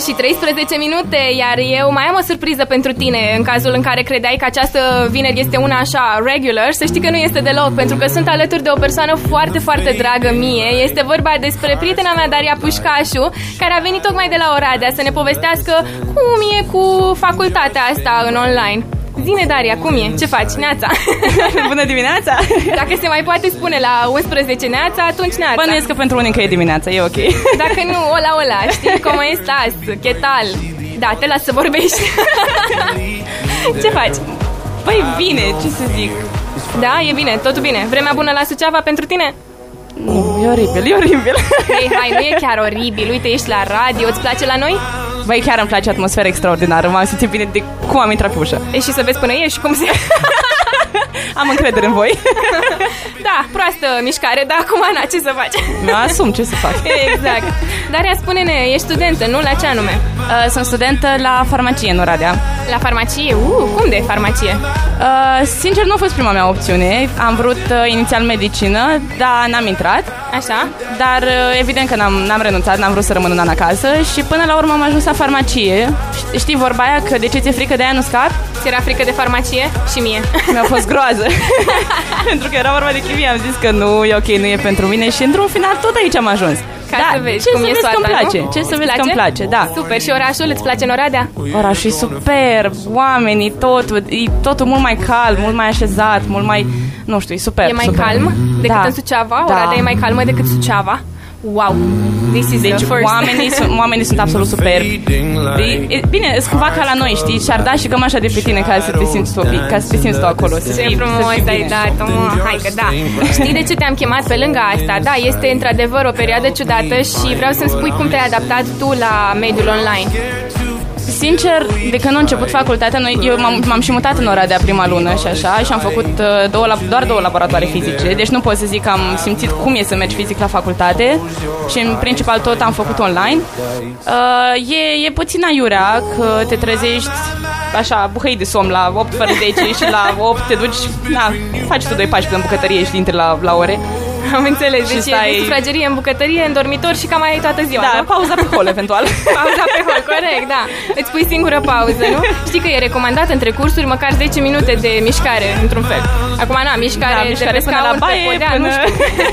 și 13 minute, iar eu mai am o surpriză pentru tine. În cazul în care credeai că această vineri este una așa regular, să știi că nu este deloc, pentru că sunt alături de o persoană foarte, foarte dragă mie. Este vorba despre prietena mea, Daria Pușcașu, care a venit tocmai de la Oradea să ne povestească cum e cu facultatea asta în online. Zine, Daria, cum e? Ce faci? Neața! Bună dimineața! Dacă se mai poate spune la 11 neața, atunci neața. Bănuiesc că pentru unii că e dimineața, e ok. Dacă nu, ola, știi cum estas? Ce tal? Da, te las să vorbești. Ce faci? Păi bine, ce să zic. Da, e bine, totul bine. Vremea bună la Suceava pentru tine? Nu, e oribil. Ei, hai, nu e chiar oribil. Uite, ești la radio, îți place la noi? Băi, chiar îmi place atmosfera extraordinară. M-am simțit bine de cum am intrat pe ușă. E și să vezi până ieși cum se... Am încredere în voi. Da, proastă mișcare, dar acum, Ana, ce să faci? Mi-asum, ce să fac. Exact. Daria, spune-ne, ești studentă, nu? La ce anume? Sunt studentă la farmacie în Oradea. La farmacie? Cum de farmacie? Sincer, nu a fost prima mea opțiune. Am vrut inițial medicină, dar n-am intrat. Așa? Dar evident că n-am renunțat, n-am vrut să rămân un an acasă și până la urmă am ajuns la farmacie. Știi vorba aia că de ce ți-e frică de aia nu scapi? Ți era frică de farmacie? Și mie. Mi-a fost groază. Pentru că era vorba de chimie, am zis că nu e ok, nu e pentru mine și într-un final tot aici am ajuns. Ca da, să vezi ce cum să e vezi soarta, că îmi place? Nu? Ce să vezi că îmi place, da. Super, și orașul îți place în Oradea? Orașul e superb, oamenii, totul mult mai calm, mult mai așezat, mult mai, nu știu, e superb. E mai superb. calm decât în Suceava? Da. Oradea e mai calmă decât Suceava? Wow, this is deci the first. oamenii sunt absolut superbi. Bine, sunt cumva ca la noi, știi? Și-ar da și cămașa de pe tine ca să te simți tu acolo. Ce frumos ai dat, hai că da. Știi de ce te-am chemat pe lângă asta? Da, este într-adevăr o perioadă ciudată și vreau să-mi spui cum te-ai adaptat tu la mediul online. Sincer, de când am început facultatea, eu m-am și mutat în Oradea prima lună și așa și am făcut doar două laboratoare fizice, deci nu pot să zic că am simțit cum e să mergi fizic la facultate și în principal tot am făcut online. E puțin aiurea că te trezești așa, buhăi de somn la 8 fără 10 și la 8 te duci, faci tu 2 pași pe în bucătărie și intri la ore. Am înțeles, deci stai... e sufragerie în bucătărie, în dormitor și cam ai toată ziua, da, nu? pauza pe hol, eventual. Pauza pe hol, corect, da. Îți pui singură pauză, nu? Știi că e recomandat între cursuri măcar 10 minute de mișcare, într-un fel. Acum, mișcare de pe până la baie, podea, nu știu.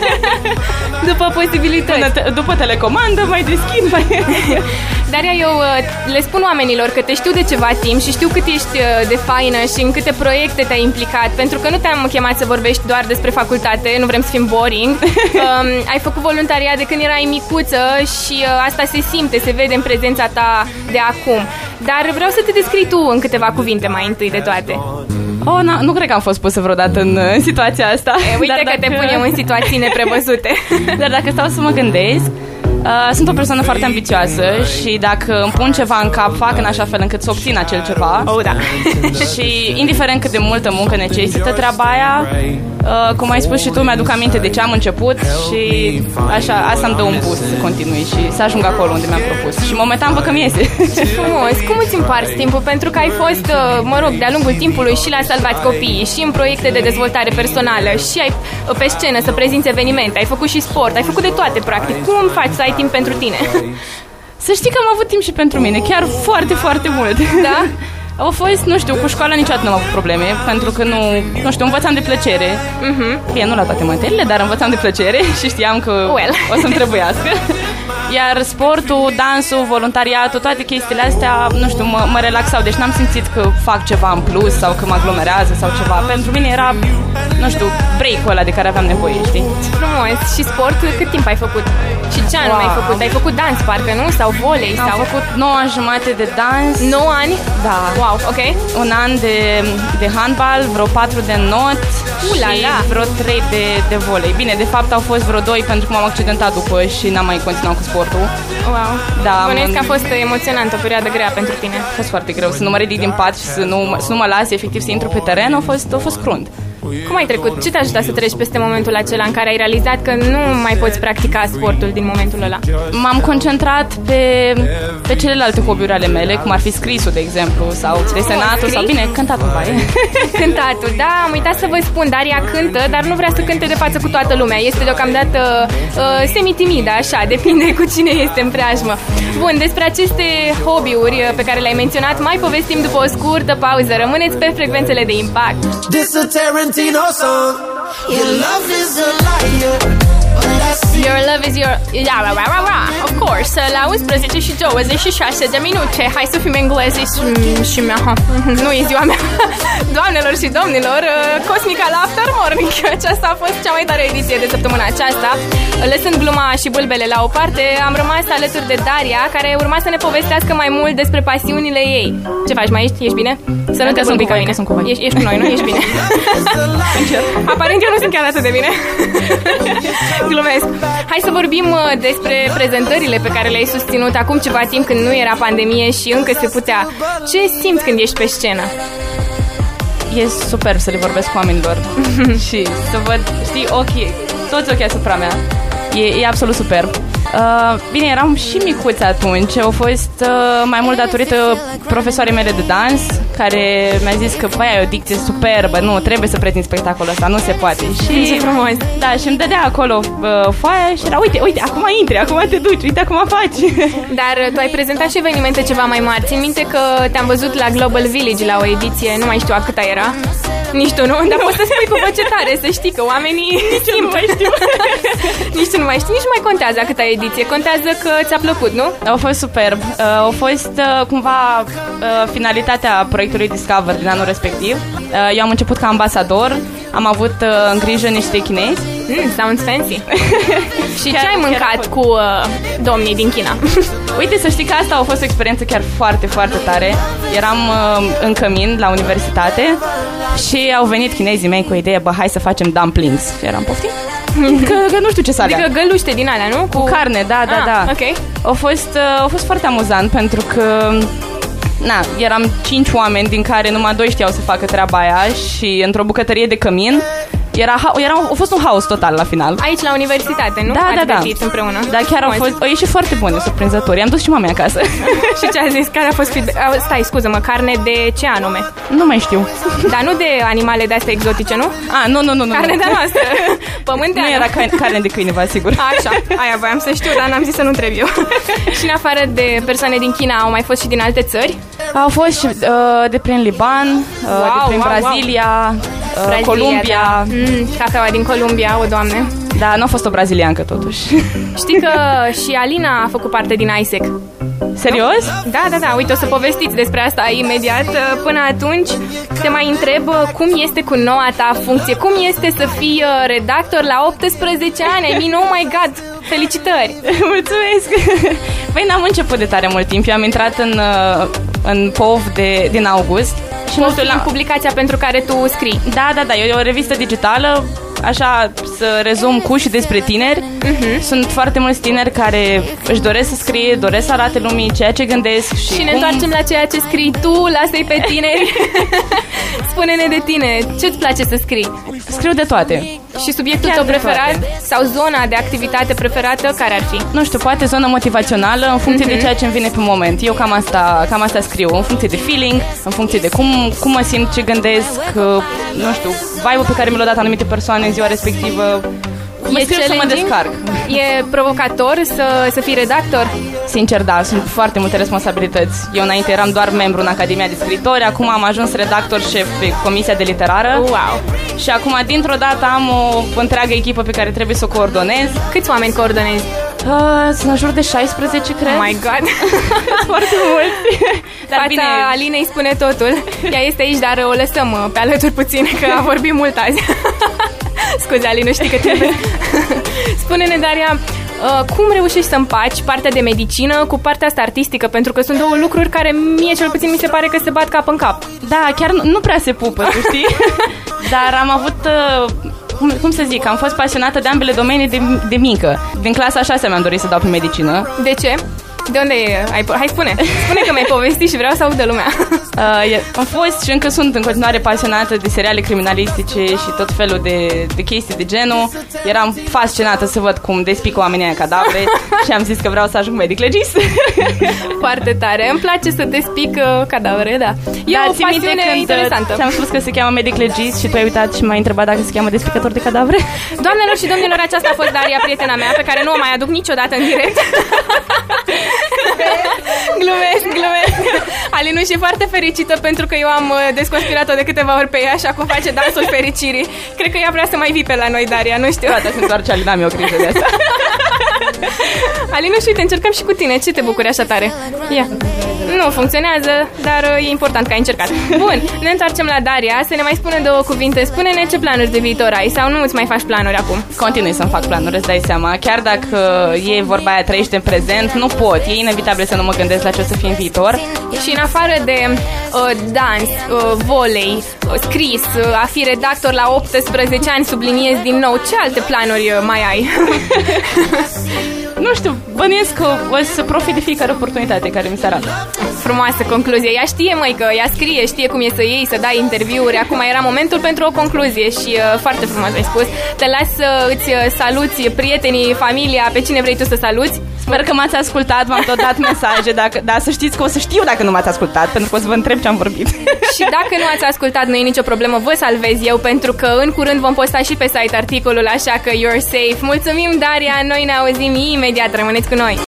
După posibilități. După telecomandă, mai deschid, mai... Daria, eu le spun oamenilor că te știu de ceva timp și știu cât ești de faină și în câte proiecte te-ai implicat, pentru că nu te-am chemat să vorbești doar despre facultate, nu vrem să fim boring. Ai făcut voluntariat de când erai micuță și asta se simte, se vede în prezența ta de acum. Dar vreau să te descrii tu în câteva cuvinte mai întâi de toate. Nu cred că am fost pusă vreodată în situația asta. Uite că te punem în situații neprevăzute. Dar dacă stau să mă gândesc, sunt o persoană foarte ambițioasă și dacă îmi pun ceva în cap, fac în așa fel încât să obțin acel ceva. Da. Și indiferent cât de multă muncă necesită treaba aia, cum ai spus și tu, mi-aduc aminte de ce am început și așa, asta îmi dă un boost să continui și să ajung acolo unde mi-am propus. Și momentan văd că mi iese. Ce frumos! Cum îți împarți timpul? Pentru că ai fost, de-a lungul timpului și la Salvați Copiii și în proiecte de dezvoltare personală și ai pe scenă să prezinți evenimente, ai făcut și sport, ai făcut de toate, practic. Cum faci să ai timp pentru tine? Să știi că am avut timp și pentru mine, chiar foarte, foarte mult. Da? Au fost, nu știu, cu școala niciodată nu am avut probleme, pentru că nu știu, învățam de plăcere. Bine, nu la toate materiile, dar învățam de plăcere și știam că o să-mi trebuiască. Iar sportul, dansul, voluntariatul, toate chestiile astea, nu știu, mă relaxau. Deci n-am simțit că fac ceva în plus sau că mă aglomerează sau ceva. Pentru mine era, nu știu, break-ul ăla de care aveam nevoie, știi? Frumos. Și sport, cât timp ai făcut? Și ce anume ai făcut? Ai făcut dans, parcă, nu? Sau volei? Am făcut 9 ani jumate de dans. 9 ani? Da. Wow, ok. Un an de handbal, vreo 4 de not și vreo 3 de volei. Bine, de fapt au fost vreo 2 pentru că m-am accidentat după și n-am mai continuat cu sportul. Wow. Da, bănuiesc că a fost emoționant, o perioadă grea pentru tine. A fost foarte greu să nu mă ridic din pat și să nu mă las efectiv să intru pe teren, a fost crunt. Cum ai trecut? Ce te-a ajutat să treci peste momentul acela în care ai realizat că nu mai poți practica sportul din momentul ăla? M-am concentrat pe celelalte hobby-uri ale mele, cum ar fi scrisul, de exemplu, sau desenatul, sau bine, cântatul, Cântatul, da, am uitat să vă spun, Daria cântă, dar nu vrea să cânte de față cu toată lumea. Este deocamdată semi-timidă, așa, depinde cu cine este în preajmă. Bun, despre aceste hobby-uri pe care le-ai menționat, mai povestim după o scurtă pauză. Rămâneți pe frecvențele de Impact. Tarantino song. Your love is a liar. Your love is your... Of course, la 11 și 26 de minute. Hai să fim englezi și mea. Nu e ziua mea. Doamnelor și domnilor, Cosmica la After Morning. Aceasta a fost cea mai tare ediție de săptămâna aceasta. Lăsând gluma și bâlbele la o parte, am rămas alături de Daria, care urma să ne povestească mai mult despre pasiunile ei. Ce faci, mai ești? Ești bine? Să nu te sunt ca mine. Ești cu noi, nu? Ești bine. Aparent eu nu sunt chiar atât de bine. Glumesc. Hai să vorbim despre prezentările pe care le-ai susținut acum ceva timp, când nu era pandemie și încă se putea. Ce simți când ești pe scenă? E super să le vorbesc cu oamenilor și să văd, știi, toți ochii asupra mea. E absolut superb. Bine, eram și micuță atunci. Au fost mai mult datorită profesoarei mele de dans, care mi-a zis că băi, ai o dicție superbă, nu, trebuie să pretinzi spectacolul ăsta, nu se poate. Și ce frumos. Da, și îmi dădea acolo foaia și era, uite, acum intri, acum te duci, uite acum faci. Dar tu ai prezentat și evenimente ceva mai mari. Țin minte că te-am văzut la Global Village la o ediție, nu mai știu a câta era. Nici tu nu, dar poți să spui cu voce tare, să știi că oamenii nu mai știu. Nici tu nu mai știi, nici nu mai contează a câta ediție, contează că ți-a plăcut, nu? A fost superb. A fost cumva finalitatea proiectului Discover din anul respectiv. Eu am început ca ambasador, am avut în grijă niște chinezi. Sounds fancy. Și ce ai mâncat cu domnii din China? Uite, să știi că asta a fost o experiență chiar foarte, foarte tare. Eram în cămin la universitate și au venit chinezii mei cu ideea, hai să facem dumplings. Și eram, poftim? Că nu știu ce să alea. Adică găluște din alea, nu? Cu carne, da. Ok. A fost foarte amuzant pentru că eram 5 oameni din care numai 2 știau să facă treaba aia și într-o bucătărie de cămin a fost un haos total la final. Aici la universitate, nu? Da. Împreună. Da, chiar au ieșit foarte bune, surprinzători. I-am dus și mami acasă. Și ce a zis? Care a fost feedback? Stai, scuză-mă, carne de ce anume? Nu mai știu. Dar nu de animale de-astea exotice, nu? Nu. Carne de noastră. Pământeană. Nu era carne de câine, vă asigur. Așa, aia voiam să știu, dar n-am zis să nu întreb eu. Și în afară de persoane din China, au mai fost și din alte țări? Au fost și de prin Liban, de prin Brazilia, Columbia. Da. Cafeaua din Columbia, o doamne. Da, nu a fost o braziliancă totuși. Știi că și Alina a făcut parte din ISEC. Serios? Da, uite, o să povestiți despre asta imediat. Până atunci te mai întreb cum este cu noua ta funcție. Cum este să fii redactor la 18 ani? I mean, oh my god, felicitări! Mulțumesc! Păi n-am început de tare mult timp. Eu am intrat în POV din august. Și nu știu, la publicația pentru care tu scrii. Da, e o revistă digitală. Așa, să rezum cu și despre tineri. Sunt foarte mulți tineri care își doresc să scrie, doresc să arate lumii ceea ce gândesc. Și ne întoarcem la ceea ce scrii tu, lasă-i pe tineri. Spune-ne de tine, ce-ți place să scrii? Scriu de toate. Și subiectul tău preferat sau zona de activitate preferată, care ar fi? Nu știu, poate zona motivațională, în funcție de ceea ce îmi vine pe moment. Eu cam asta scriu, în funcție de feeling, în funcție de cum mă simt, ce gândesc, nu știu, vibe-ul pe care mi l-au dat anumite persoane în ziua respectivă. Să mă descarc. E provocator să fii redactor? Sincer, da, sunt foarte multe responsabilități. Eu înainte eram doar membru în Academia de Scriitori, acum am ajuns redactor șef pe Comisia de Literară. Wow! Și acum, dintr-o dată, am o întreagă echipă pe care trebuie să o coordonez. Câți oameni coordonezi? Sunt în jur de 16, cred. Oh my god! Foarte mulți! Dar bine, Alinei spune totul. Ea este aici, dar o lăsăm pe alături puțin, că a vorbit mult azi. Scuze, Alina, știi că trebuie. Spune-ne, Daria, cum reușești să împaci partea de medicină cu partea asta artistică? Pentru că sunt două lucruri care mie cel puțin mi se pare că se bat cap în cap. Da, chiar nu prea se pupă, tu știi? Dar am avut... cum să zic, am fost pasionată de ambele domenii de mică. Din clasa 6 mi-am dorit să dau pe medicină. De ce? De unde hai spune că mi-ai povestit și vreau să aud de lumea. Am fost și încă sunt în continuare pasionată de seriale criminalistice și tot felul de chestii de genul. Eram fascinată să văd cum despică oamenii aia cadavre și am zis că vreau să ajung medic legist. Foarte tare, îmi place să despic cadavre, da. E o pasiune interesantă. Ți-am spus că se cheamă medic legist și tu ai uitat și m-ai întrebat dacă se cheamă despicător de cadavre. Doamnelor și domnilor, aceasta a fost Daria, prietena mea, pe care nu o mai aduc niciodată în direct. Glumesc. Alinu e foarte fericită pentru că eu am desconspirat-o de câteva ori pe ea și acum face dansul fericirii. Cred că ea vrea să mai vii pe la noi, Daria, nu știu. Toate se întoarce, Alina, mi-o grijă de asta. Alinu, și uite, încercăm și cu tine. Ce te bucuri așa tare? Ia. Nu funcționează, dar e important că ai încercat. Bun, ne întoarcem la Daria. Să ne mai spune două cuvinte. Spune-ne ce planuri de viitor ai sau nu îți mai faci planuri acum? Continui să-mi fac planuri, îți dai seama. Chiar dacă e vorba aia, trăiește în prezent, nu pot. E inevitabil să nu mă gândesc la ce o să fie în viitor. Și în afară de dans, volei, scris, a fi redactor la 18 ani, subliniez din nou, ce alte planuri mai ai? Nu știu, bănuiesc că o să profit de fiecare oportunitate care mi se arată. Frumoasă concluzie. Ea știe, măi, că ea scrie, știe cum e să iei, să dai interviuri. Acum era momentul pentru o concluzie și foarte frumos ai spus. Te las să îți saluți prietenii, familia, pe cine vrei tu să saluți. Sper că m-ați ascultat, v-am tot dat mesaje, dar să știți că o să știu dacă nu m-ați ascultat, pentru că o să vă întreb ce am vorbit. Și dacă nu ați ascultat, nu e nicio problemă, vă salvez eu, pentru că în curând vom posta și pe site articolul, așa că you're safe. Mulțumim, Daria, noi ne auzim imediat, rămâneți cu noi.